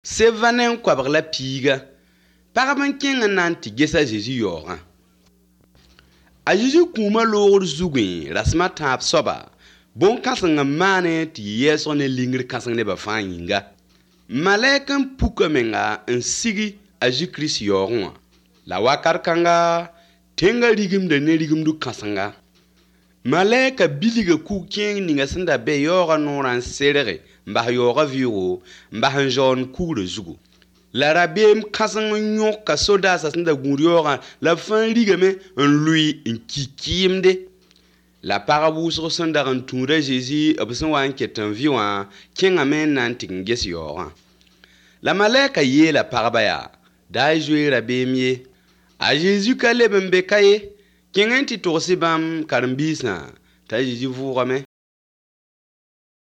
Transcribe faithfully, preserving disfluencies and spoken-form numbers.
Sevanen kwabg la piiga. Pagb n kẽng n na n tɩ ges a Zeezi yaoogã. A Zeezi kũuma loogr zugẽ rasmã tãab soaba, bõn-kãseng n maane tɩ yɩ yɛɛsg ne lingr kãseng nebã fãa yĩnga. Malɛk n puka menga n sigi a Zu-Kirist yaoogẽ wã. La wakat kãnga, tẽnga rigimda ne rigimdu kãsenga. Malɛka bilga kug kẽeng ninga sẽn da bɛ yaoogã noorã n serge n bas yaoogã vɩʋʋgo n bas n zaoon kugrã zugu. La rabeem kãseng n yõka sodaasã sẽn da gũud yaoogã la b fãa rigame n lʋɩ n ki kɩɩmde. La pagb wʋsg sẽn dag n tũud a Zeezi b sẽn wa n ket n vɩ wã kẽngame n na n tɩg n ges yaoogã. La malɛka yeela pagba yaa, daa zoe rabeem ye. A Zeezi ka leb n be ka ye, kẽng n tɩ togs-y bãmb karen-biisã t'a Zeezi vʋʋgame.